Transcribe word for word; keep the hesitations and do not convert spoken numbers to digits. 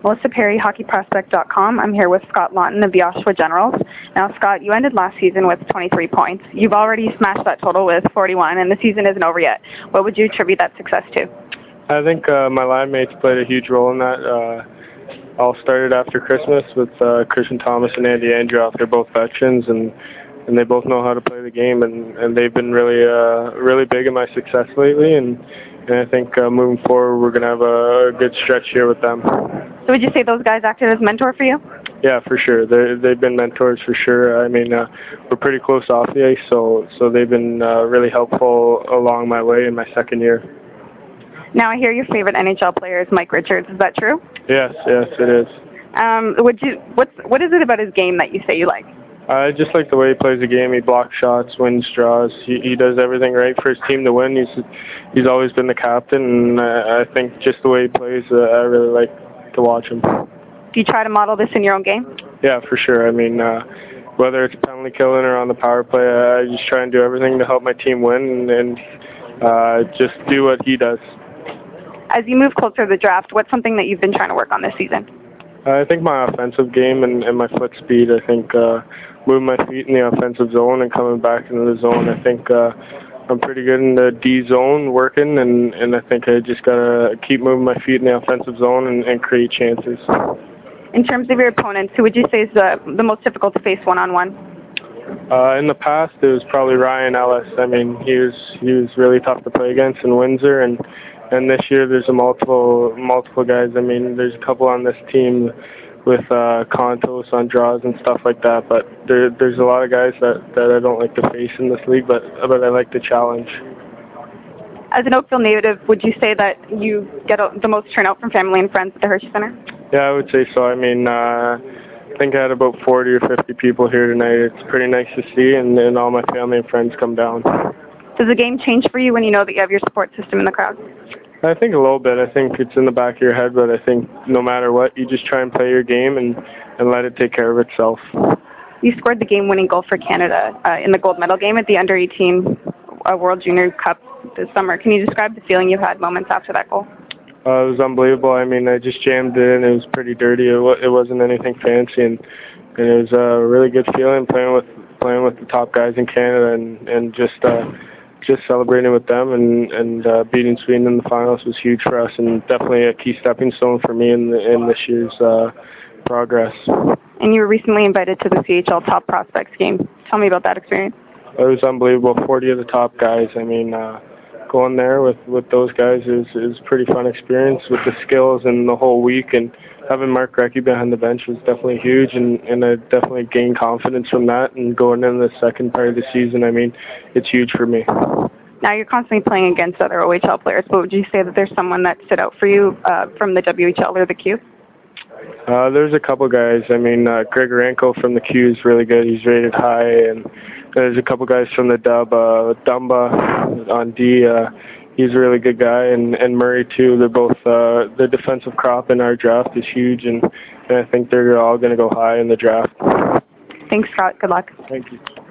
Melissa Perry, hockey prospect dot com. I'm here with Scott Laughton of the Oshawa Generals. Now, Scott, you ended last season with twenty-three points. You've already smashed that total with forty-one, and the season isn't over yet. What would you attribute that success to? I think uh, my line mates played a huge role in that. Uh, all started after Christmas with uh, Christian Thomas and Andy Andrioff. They're both veterans, and and they both know how to play the game, and, and they've been really uh, really big in my success lately. And, and I think uh, moving forward, we're going to have a, a good stretch here with them. So would you say those guys acted as mentor for you? Yeah, for sure. They they've been mentors for sure. I mean, uh, we're pretty close off the ice, so so they've been uh, really helpful along my way in my second year. Now I hear your favorite N H L player is Mike Richards. Is that true? Yes, yes, it is. Um, would you? What's what is it about his game that you say you like? I just like the way he plays the game. He blocks shots, wins draws. He he does everything right for his team to win. He's he's always been the captain, and I, I think just the way he plays, uh, I really like to watch him. Do you try to model this in your own game? Yeah, for sure. I mean, uh, whether it's penalty killing or on the power play, I just try and do everything to help my team win, and, and uh, just do what he does. As you move closer to the draft, what's something that you've been trying to work on this season? I think my offensive game and, and my foot speed. I think uh, moving my feet in the offensive zone and coming back into the zone. I think uh, I'm pretty good in the D zone working, and, and I think I just got to keep moving my feet in the offensive zone and, and create chances. In terms of your opponents, who would you say is the, the most difficult to face one-on-one? Uh, in the past, it was probably Ryan Ellis. I mean, he was he was really tough to play against in Windsor, and and this year there's a multiple multiple guys. I mean, there's a couple on this team with uh, Contos on draws and stuff like that. But there there's a lot of guys that, that I don't like to face in this league, but but I like the challenge. As an Oakville native, would you say that you get a, the most turnout from family and friends at the Hershey Center? Yeah, I would say so. I mean, uh, I think I had about forty or fifty people here tonight. It's pretty nice to see, and, and all my family and friends come down. Does the game change for you when you know that you have your support system in the crowd? I think a little bit. I think it's in the back of your head, but I think no matter what, you just try and play your game and, and let it take care of itself. You scored the game-winning goal for Canada uh, in the gold medal game at the under eighteen uh, World Junior Cup this summer. Can you describe the feeling you had moments after that goal? Uh, it was unbelievable. I mean, I just jammed it in. It was pretty dirty. It, w- it wasn't anything fancy, and, and it was a really good feeling playing with playing with the top guys in Canada, and and just uh, just celebrating with them, and and uh, beating Sweden in the finals was huge for us, and definitely a key stepping stone for me in the, in this year's uh, progress. And you were recently invited to the C H L Top Prospects game. Tell me about that experience. It was unbelievable. forty of the top guys. I mean. Uh, Going there with, with those guys is is a pretty fun experience with the skills and the whole week, and having Mark Recchi behind the bench was definitely huge, and, and I definitely gained confidence from that, and going into the second part of the season, I mean, it's huge for me. Now you're constantly playing against other O H L players, but would you say that there's someone that stood out for you uh, from the W H L or the Q? Uh, there's a couple guys. I mean, uh, Grigorenko from the Q is really good. He's rated high, and there's a couple guys from the Dub. Uh, Dumba on D, uh, he's a really good guy, and, and Murray too. They're both uh, the defensive crop in our draft is huge, and, and I think they're all going to go high in the draft. Thanks, Scott. Good luck. Thank you.